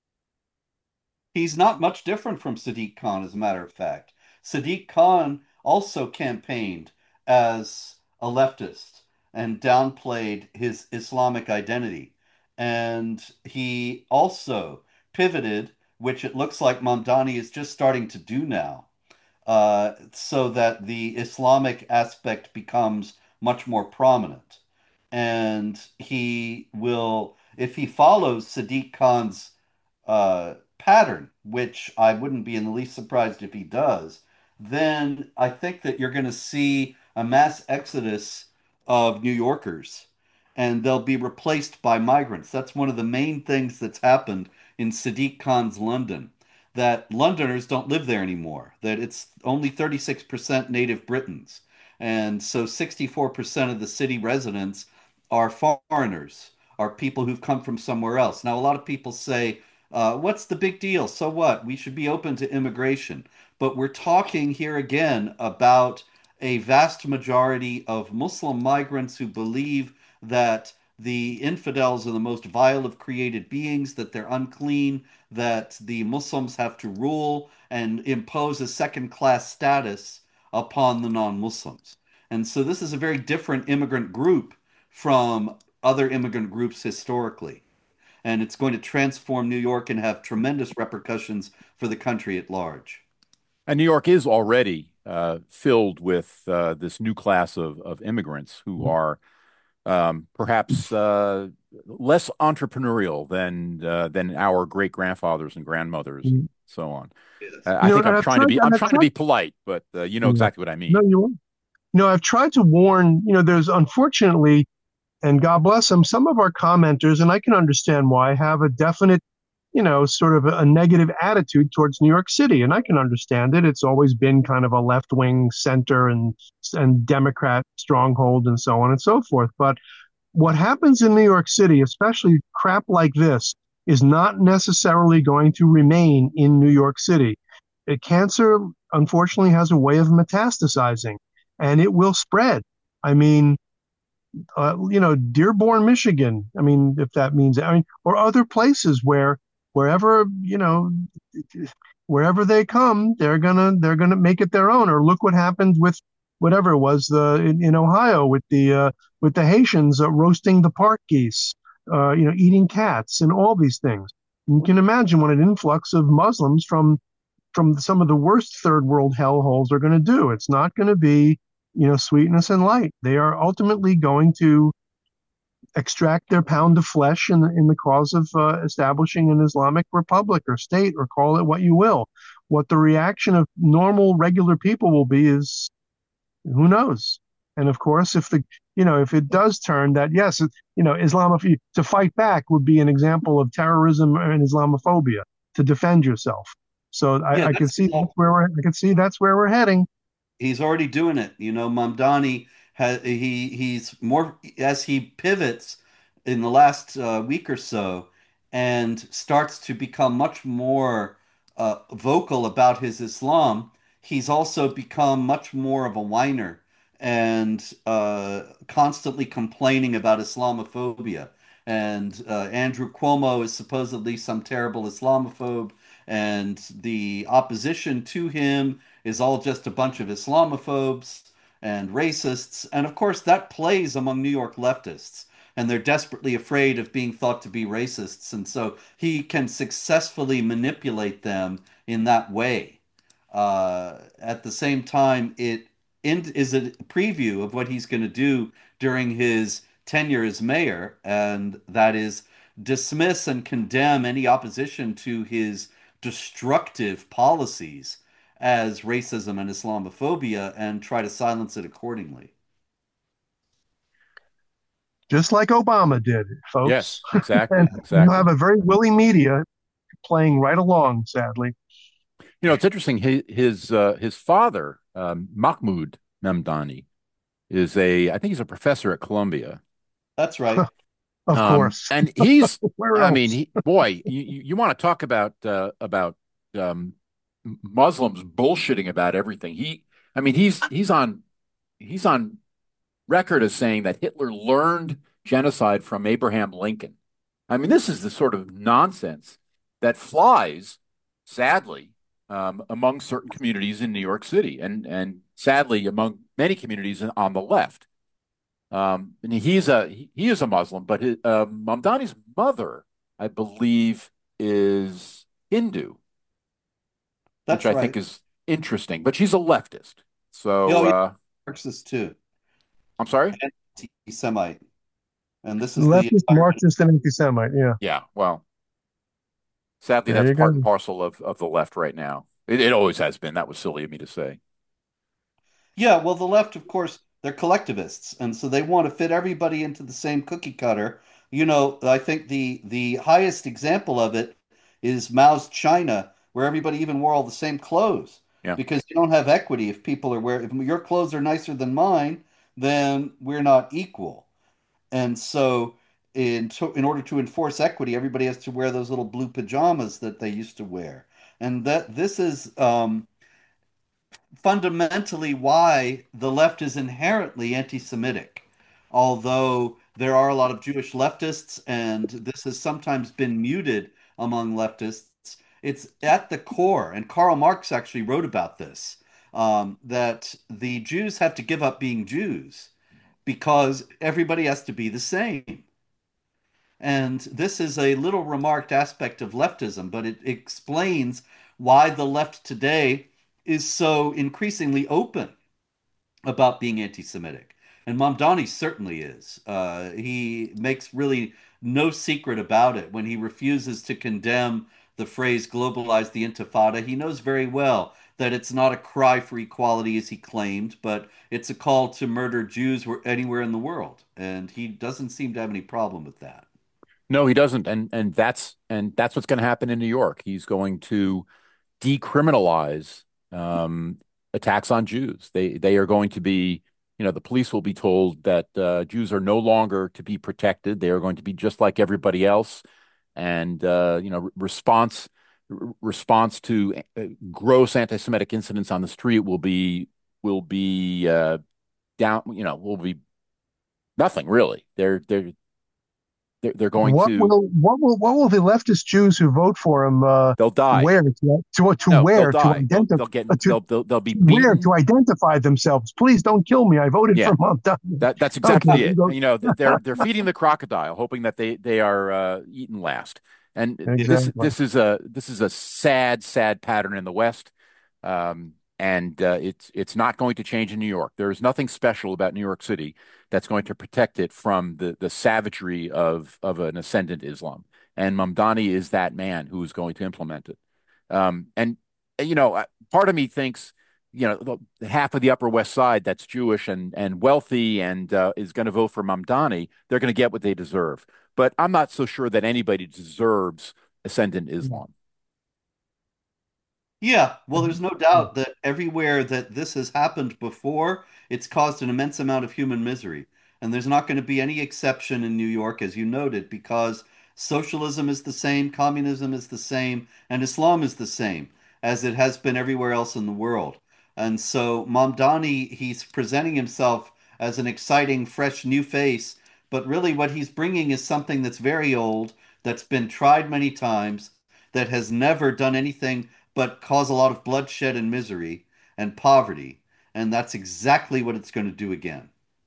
He's not much different from Sadiq Khan, as a matter of fact. Sadiq Khan also campaigned as a leftist and downplayed his Islamic identity. And he also pivoted, which it looks like Mamdani is just starting to do now, uh, so that the Islamic aspect becomes much more prominent. And he will, if he follows Sadiq Khan's uh, pattern, which I wouldn't be in the least surprised if he does, then I think that you're going to see a mass exodus of New Yorkers and they'll be replaced by migrants. That's one of the main things that's happened in Sadiq Khan's London, that Londoners don't live there anymore, that it's only thirty-six percent native Britons. And so sixty-four percent of the city residents are foreigners, are people who've come from somewhere else. Now, a lot of people say, uh, what's the big deal? So what? We should be open to immigration. But we're talking here again about a vast majority of Muslim migrants who believe that the infidels are the most vile of created beings, that they're unclean, that the Muslims have to rule and impose a second class status upon the non Muslims. And so this is a very different immigrant group from other immigrant groups historically. And it's going to transform New York and have tremendous repercussions for the country at large. And New York is already uh, filled with uh, this new class of of immigrants who are um, perhaps uh, less entrepreneurial than uh, than our great grandfathers and grandmothers and You so on. Yes. Uh, I know, think and I'm I've trying to tried, be and I'm I've trying to tried, be polite, but uh, you know yeah. exactly what I No, mean. you won't. No, I've tried to warn, you know, there's unfortunately, and God bless them, some of our commenters, and I can understand why, have a definite, you know, sort of a, a negative attitude towards New York City. And I can understand it. It's always been kind of a left wing center and, and Democrat stronghold and so on and so forth. But what happens in New York City, especially crap like this, is not necessarily going to remain in New York City. Uh, Cancer, unfortunately, has a way of metastasizing and it will spread. I mean, uh, you know, Dearborn, Michigan. I mean, if that means, I mean, or other places where, wherever, you know, wherever they come, they're gonna they're gonna make it their own. Or look what happened with whatever it was the in, in Ohio with the uh, with the Haitians uh, roasting the park geese, uh, you know, eating cats and all these things. You can imagine what an influx of Muslims from from some of the worst third world hellholes are going to do. It's not going to be, you know, sweetness and light. They are ultimately going to extract their pound of flesh in the, in the cause of uh, establishing an Islamic republic or state, or call it what you will. What the reaction of normal, regular people will be is who knows? And of course, if the you know if it does turn that yes, it, you know, Islamophobia to fight back would be an example of terrorism and Islamophobia to defend yourself. So Yeah, I, I can that's see that's where we're I can see that's where we're heading. he's already doing it. You know, Mamdani has he he's more as he pivots in the last uh, week or so and starts to become much more uh, vocal about his Islam. He's also become much more of a whiner and uh, constantly complaining about Islamophobia. And uh, Andrew Cuomo is supposedly some terrible Islamophobe, and the opposition to him is all just a bunch of Islamophobes and racists. And of course, that plays among New York leftists. And they're desperately afraid of being thought to be racists. And so he can successfully manipulate them in that way. Uh, at the same time, it in, is a preview of what he's going to do during his tenure as mayor, and that is dismiss and condemn any opposition to his destructive policies as racism and Islamophobia and try to silence it accordingly. Just like Obama did, folks. Yes, exactly, And you have exactly. a very willing media playing right along, sadly. You know, it's interesting. His his uh, his father, um, Mahmoud Mamdani, is a I think he's a professor at Columbia. That's right. Of Um, course. and he's, Where I mean, else? he, boy, you, you, you want to talk about uh, about um, Muslims bullshitting about everything. He, I mean, he's he's on he's on record as saying that Hitler learned genocide from Abraham Lincoln. I mean, this is the sort of nonsense that flies, sadly, um, among certain communities in New York City, and and sadly among many communities on the left. Um, and he's a he, he is a Muslim, but his, uh, Mamdani's mother, I believe, is Hindu, which That's I think right. is interesting. But she's a leftist, so Oh, yeah, uh, Marxist too, I'm sorry. anti-Semite, and this is the Leftist, Marxist, and anti-Semite. Yeah, Yeah, well, sadly, there that's you part and go. parcel of of the left right now. It, it always has been. That was silly of me to say. Yeah, well, the left, of course, they're collectivists, and so they want to fit everybody into the same cookie cutter. You know, I think the the highest example of it is Mao's China, where everybody even wore all the same clothes Yeah. because you don't have equity if people are wearing, if your clothes are nicer than mine, then we're not equal. And so in to, in order to enforce equity, everybody has to wear those little blue pajamas that they used to wear. And that this is um fundamentally why the left is inherently anti-Semitic. Although there are a lot of Jewish leftists, and this has sometimes been muted among leftists, it's at the core, and Karl Marx actually wrote about this, um, that the Jews have to give up being Jews because everybody has to be the same. And this is a little remarked aspect of leftism, but it explains why the left today is so increasingly open about being anti-Semitic. And Mamdani certainly is. Uh, he makes really no secret about it when he refuses to condemn the phrase globalize the Intifada. He knows very well that it's not a cry for equality as he claimed, but it's a call to murder Jews anywhere in the world. And he doesn't seem to have any problem with that. No, he doesn't. And and that's and that's what's going to happen in New York. He's going to decriminalize um, attacks on Jews. They they are going to be, you know, the police will be told that uh, Jews are no longer to be protected. They are going to be just like everybody else. And uh, you know, re- response r- response to uh, gross anti-Semitic incidents on the street will be will be uh, down. You know, will be nothing really. They're they're they're, they're going What to will what will what will the leftist Jews who vote for him uh, they'll die. wear to to to No, they'll wear to die. They'll identify they'll get to they'll they'll they'll be wear beaten. to identify themselves? Please don't kill me. I voted Yeah. for Mamdani. That that's Okay, exactly you it. go You know, they're they're feeding the crocodile, hoping that they they are uh, eaten last. And this exactly. this is a this is a sad, sad pattern in the West, um, and uh, it's it's not going to change in New York. There is nothing special about New York City that's going to protect it from the the savagery of of an ascendant Islam. And Mamdani is that man who is going to implement it. Um, and you know, uh, part of me thinks you know, the, half of the Upper West Side that's Jewish and and wealthy and uh, is going to vote for Mamdani, they're going to get what they deserve. But I'm not so sure that anybody deserves ascendant Islam. Yeah, well, there's no doubt that everywhere that this has happened before, it's caused an immense amount of human misery. And there's not going to be any exception in New York, as you noted, because socialism is the same, communism is the same, and Islam is the same as it has been everywhere else in the world. And so Mamdani, he's presenting himself as an exciting, fresh new face, but really what he's bringing is something that's very old, that's been tried many times, that has never done anything but cause a lot of bloodshed and misery and poverty. And that's exactly what it's going to do again.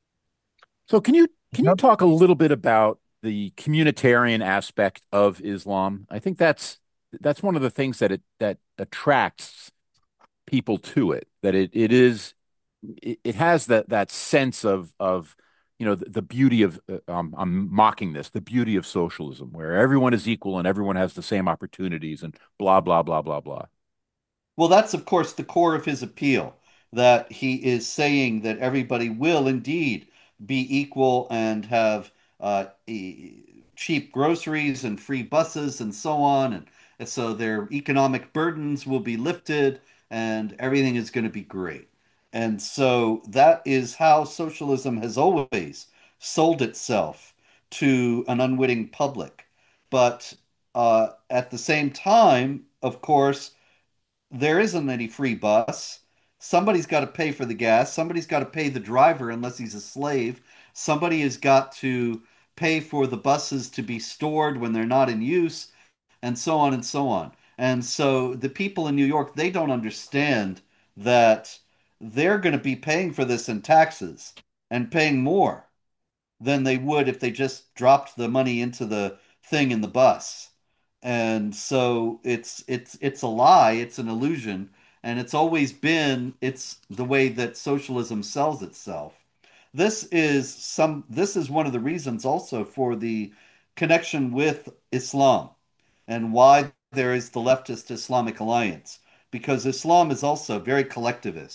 So can you can you Yep. talk a little bit about the communitarian aspect of Islam? I think that's that's one of the things that it that attracts people to it. That it it is it, it has that that sense of of you know the, the beauty of uh, um, I'm mocking this the beauty of socialism where everyone is equal and everyone has the same opportunities and blah blah blah blah blah. Well, that's, of course, the core of his appeal, that he is saying that everybody will indeed be equal and have uh, e- cheap groceries and free buses and so on. And, and so their economic burdens will be lifted and everything is going to be great. And so that is how socialism has always sold itself to an unwitting public. But uh, at the same time, of course, there isn't any free bus. Somebody's got to pay for the gas. Somebody's got to pay the driver unless he's a slave. Somebody has got to pay for the buses to be stored when they're not in use, and so on and so on. And so the people in New York, they don't understand that they're going to be paying for this in taxes and paying more than they would if they just dropped the money into the thing in the bus. And so it's it's it's a lie, it's an illusion, and it's always been it's the way that socialism sells itself. This is some this is one of the reasons also for the connection with Islam and why there is the leftist Islamic alliance because Islam is also very collectivist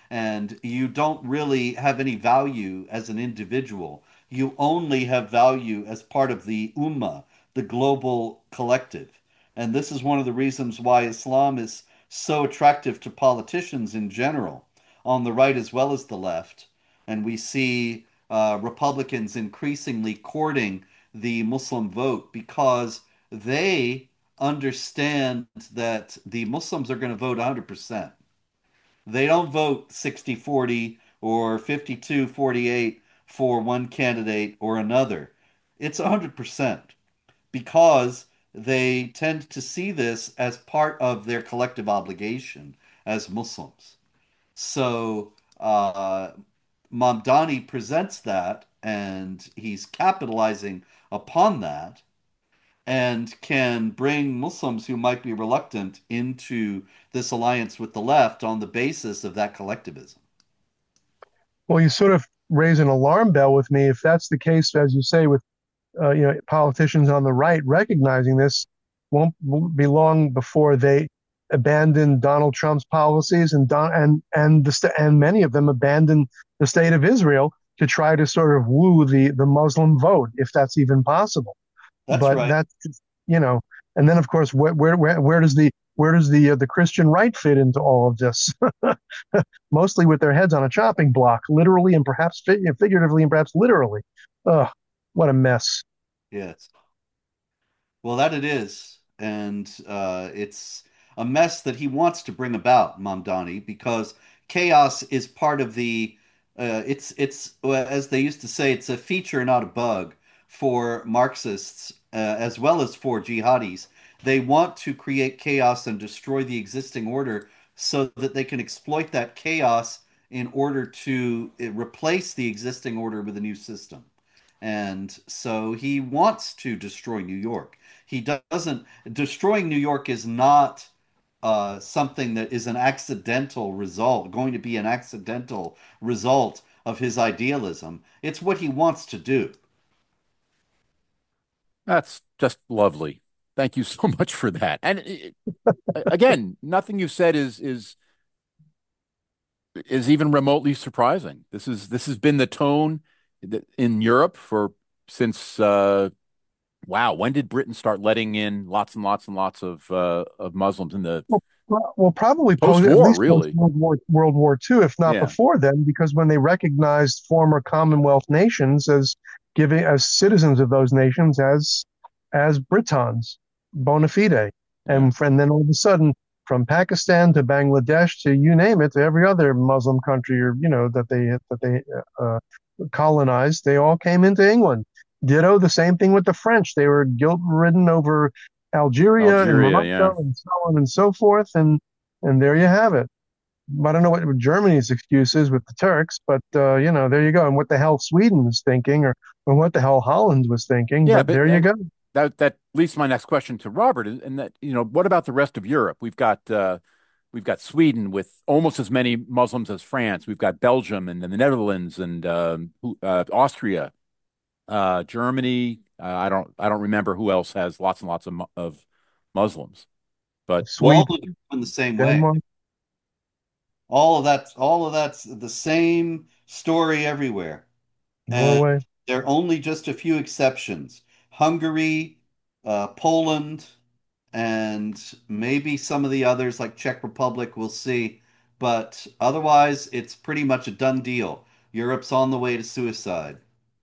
and you don't really have any value as an individual. You only have value as part of the ummah, the global collective. And this is one of the reasons why Islam is so attractive to politicians in general, on the right as well as the left. And we see uh, Republicans increasingly courting the Muslim vote because they understand that the Muslims are going to vote one hundred percent. They don't vote sixty forty or fifty-two forty-eight for one candidate or another. It's one hundred percent because they tend to see this as part of their collective obligation as Muslims. So uh, Mamdani presents that, and he's capitalizing upon that, and can bring Muslims who might be reluctant into this alliance with the left on the basis of that collectivism. Well, you sort of raise an alarm bell with me. If that's the case, as you say, with uh, you know politicians on the right recognizing this, won't be long before they abandon Donald Trump's policies and Don and and the st- and many of them abandon the state of Israel to try to sort of woo the the Muslim vote, if that's even possible. That's But right. that's just, you know, and then of course, where where where, where does the where does the uh, the Christian right fit into all of this? Mostly with their heads on a chopping block, literally and perhaps figuratively and perhaps literally. Ugh, what a mess. Yes. Well, that it is. And uh, it's a mess that he wants to bring about, Mamdani, because chaos is part of the, uh, it's, it's, uh, as they used to say, it's a feature, not a bug for Marxists, uh, as well as for jihadis. They want to create chaos and destroy the existing order so that they can exploit that chaos in order to uh, replace the existing order with a new system. And so he wants to destroy New York. He doesn't, destroying New York is not uh, something that is an accidental result, going to be an accidental result of his idealism. It's what he wants to do. That's just lovely. Thank you so much for that. And uh, again, nothing you said is is is even remotely surprising. This is this has been the tone in Europe for since uh, wow, when did Britain start letting in lots and lots and lots of uh, of Muslims in the Well, well, probably post at post-war, least post really? World War World War Two, if not Yeah. before then, because when they recognized former Commonwealth nations as giving as citizens of those nations as as Britons, bona fide, Yeah. and, and then all of a sudden, from Pakistan to Bangladesh to you name it, to every other Muslim country or you know that they that they uh, colonized, they all came into England. Ditto the same thing with the French. They were guilt-ridden over Algeria and Algeria, yeah. Morocco and so on and so forth, and and there you have it. I don't know what Germany's excuse is with the Turks, but uh, you know, there you go. And what the hell Sweden was thinking, or, or what the hell Holland was thinking, Yeah, but but there you and go. that that leads to my next question to Robert, and and that, you know, what about the rest of Europe? We've got uh we've got Sweden with almost as many Muslims as France. We've got Belgium and then the Netherlands and um, who- uh, Austria, uh, Germany. Uh, I don't I don't remember who else has lots and lots of mu- of Muslims. But All Sweden, of them in the same way. Denmark, All of that, all of that's the same story everywhere. And Norway. there are only just a few exceptions. Hungary, uh, Poland, and maybe some of the others like Czech Republic, we'll see. But otherwise, it's pretty much a done deal. Europe's on the way to suicide.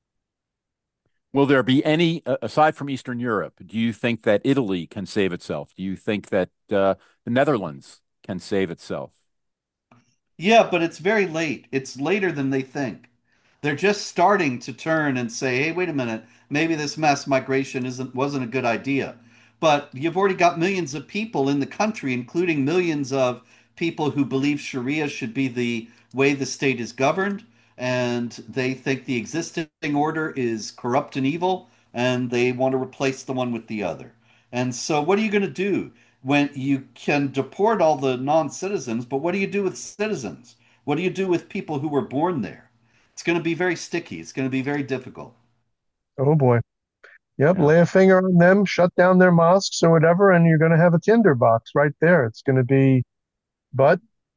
will there be any, uh, aside from Eastern Europe, do you think that Italy can save itself? Do you think that uh, the Netherlands can save itself? Yeah, but it's very late. It's later than they think. They're just starting to turn and say, "Hey, wait a minute. Maybe this mass migration isn't wasn't a good idea." But you've already got millions of people in the country, including millions of people who believe Sharia should be the way the state is governed, and they think the existing order is corrupt and evil, and they want to replace the one with the other. And so, what are you going to do when you can deport all the non-citizens, but what do you do with citizens? What do you do with people who were born there? It's going to be very sticky. It's going to be very difficult. Oh boy. Yep, Yeah. lay a finger on them, shut down their mosques or whatever, and you're going to have a tinderbox right there. It's going to be, but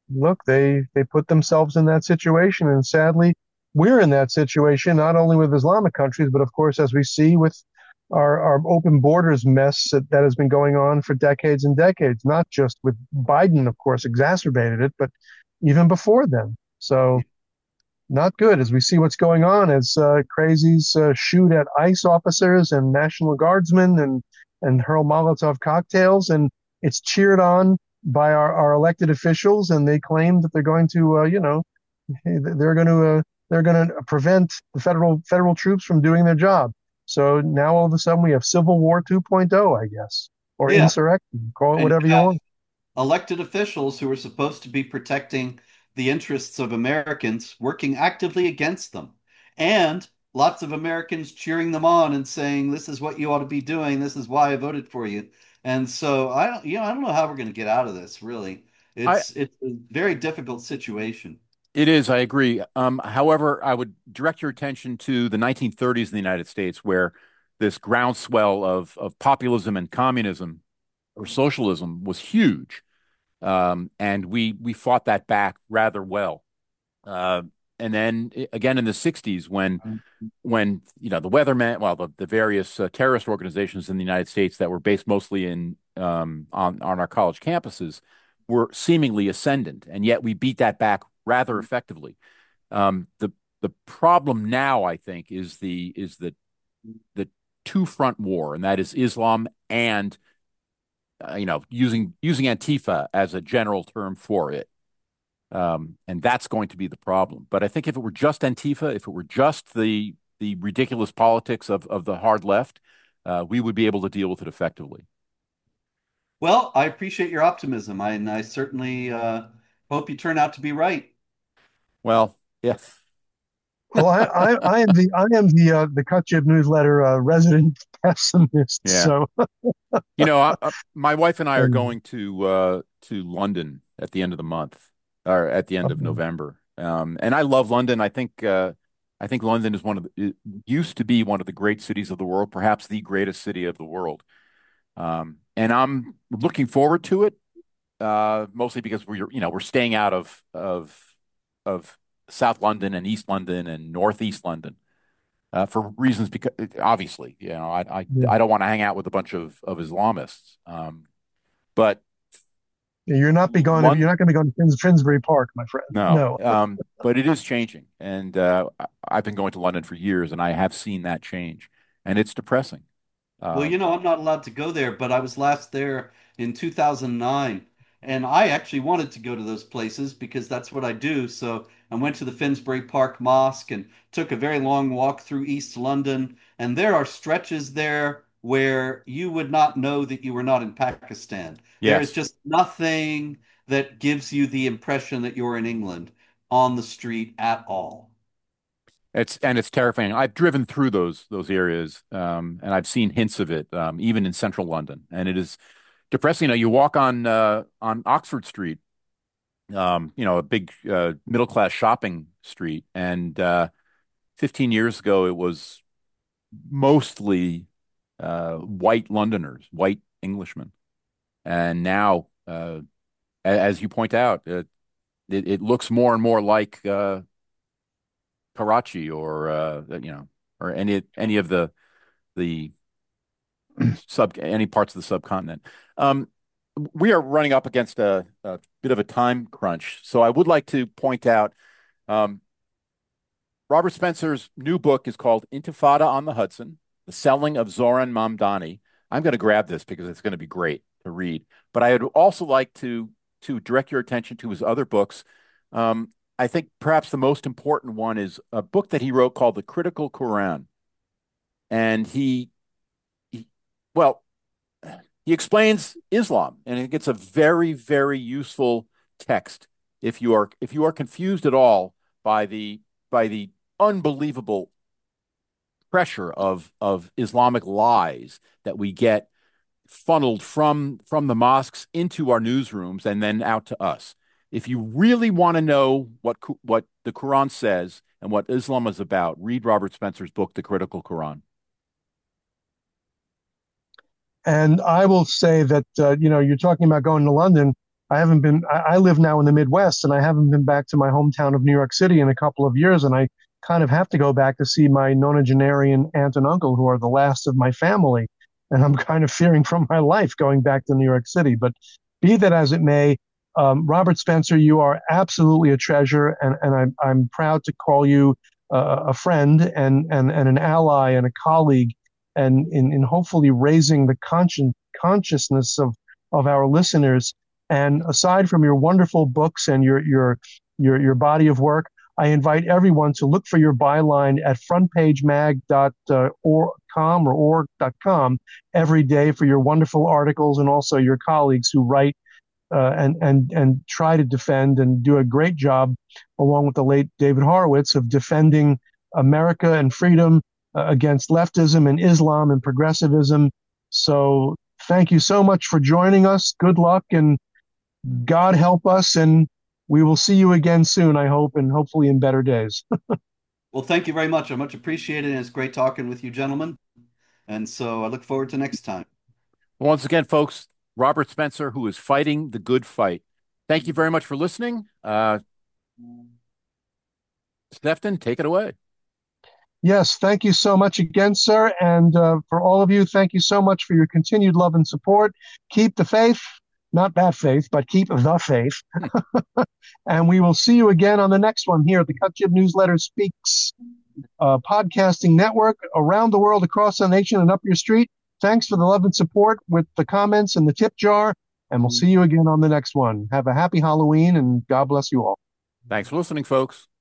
look, they they put themselves in that situation, and sadly, we're in that situation not only with Islamic countries, but of course, as we see with our our open borders mess that, that has been going on for decades and decades. Not just with Biden, of course, exacerbated it, but even before then. So not good as we see what's going on as uh, crazies uh, shoot at ICE officers and National Guardsmen and and hurl Molotov cocktails, and it's cheered on by our, our elected officials, and they claim that they're going to, uh, you know, they're going to uh, they're going to prevent the federal federal troops from doing their job. So now all of a sudden we have Civil War 2.0, I guess, or Yeah, insurrection, call it and whatever you you have want. elected officials who are supposed to be protecting the interests of Americans working actively against them. And lots of Americans cheering them on and saying, this is what you ought to be doing. This is why I voted for you. And so I don't, you know, I don't know how we're going to get out of this, really. I It's it's a very difficult situation. It is, I agree. Um, however, I would direct your attention to the nineteen thirties in the United States, where this groundswell of of populism and communism or socialism was huge, um, and we we fought that back rather well. Uh, and then i- again in the sixties, when when you know the Weathermen, well, the, the various uh, terrorist organizations in the United States that were based mostly in um, on on our college campuses were seemingly ascendant, and yet we beat that back rather effectively. Um, the the problem now, I think, is the is the the two front war, and that is Islam and uh, you know using using Antifa as a general term for it. Um, and that's going to be the problem. But I think if it were just Antifa, if it were just the the ridiculous politics of of the hard left, uh, we would be able to deal with it effectively. Well, I appreciate your optimism. I, and I certainly uh, hope you turn out to be right. Well, yeah, Well, I, I, I am the I am the uh, the Kutchev newsletter uh, resident pessimist. yeah. So You know, I, I, my wife and I are um, going to uh, to London at the end of the month, or at the end of um, November. Um, and I love London. I think uh, I think London is one of the, it used to be one of the great cities of the world, perhaps the greatest city of the world. Um, and I'm looking forward to it, uh, mostly because we're you know we're staying out of of of South London and East London and Northeast London uh, for reasons because obviously you know I I, yeah. I don't want to hang out with a bunch of of Islamists. Um, but You're not be going. You're London, not going to be going to Fins, Finsbury Park, my friend. no, No. um, but it is changing, and uh, I- I've been going to London for years, and I have seen that change, and it's depressing. Well, Uh, you know, I'm not allowed to go there, but I was last there in two thousand nine, and I actually wanted to go to those places because that's what I do. So I went to the Finsbury Park Mosque and took a very long walk through East London, and there are stretches there where you would not know that you were not in Pakistan. There is yes, just nothing that gives you the impression that you're in England on the street at all. it's and it's terrifying. I've driven through those those areas, um, and I've seen hints of it, um, even in central London, and it is depressing. You know, you walk on uh, on Oxford Street, um, you know, a big uh, middle class shopping street, and uh, fifteen years ago it was mostly uh, white Londoners, white Englishmen, and now, uh, as you point out, it, it, it looks more and more like uh, Karachi or uh, you know, or any any of the the sub any parts of the subcontinent. Um, we are running up against a, a bit of a time crunch, so I would like to point out um, Robert Spencer's new book is called Intifada on the Hudson: The Selling of Zoran Mamdani. I'm going to grab this because it's going to be great to read, but I would also like to to direct your attention to his other books. Um, I think perhaps the most important one is a book that he wrote called The Critical Quran, and he, he well, he explains Islam, and it gets a very, very useful text if you are if you are confused at all by the by the unbelievable pressure of of Islamic lies that we get funneled from from the mosques into our newsrooms and then out to us. If you really want to know what what the Quran says and what Islam is about, read Robert Spencer's book, The Critical Quran. And I will say that uh, you know you're talking about going to London. I haven't been, I, I live now in the Midwest and I haven't been back to my hometown of New York City in a couple of years. And I kind of have to go back to see my nonagenarian aunt and uncle, who are the last of my family. And I'm kind of fearing for my life going back to New York City. But be that as it may, um, Robert Spencer, you are absolutely a treasure. And, and I'm, I'm proud to call you uh, a friend and, and, and an ally and a colleague, and in, in hopefully raising the conscience consciousness of, of our listeners. And aside from your wonderful books and your your your your body of work, I invite everyone to look for your byline at front page mag dot com or org dot com every day for your wonderful articles, and also your colleagues who write uh, and and and try to defend and do a great job, along with the late David Horowitz, of defending America and freedom uh, against leftism and Islam and progressivism. So thank you so much for joining us. Good luck and God help us, and we will see you again soon, I hope, and hopefully in better days. Well, thank you very much. I much appreciate it, and it's great talking with you, gentlemen. And so I look forward to next time. Once again, folks, Robert Spencer, who is fighting the good fight. Thank you very much for listening. Uh, Stefan, take it away. Yes, thank you so much again, sir. And uh, for all of you, thank you so much for your continued love and support. Keep the faith, not that faith, but keep the faith. And we will see you again on the next one here at the Cut Jib Newsletter Speaks uh, podcasting network around the world, across the nation, and up your street. Thanks for the love and support with the comments and the tip jar. And we'll see you again on the next one. Have a happy Halloween, and God bless you all. Thanks for listening, folks.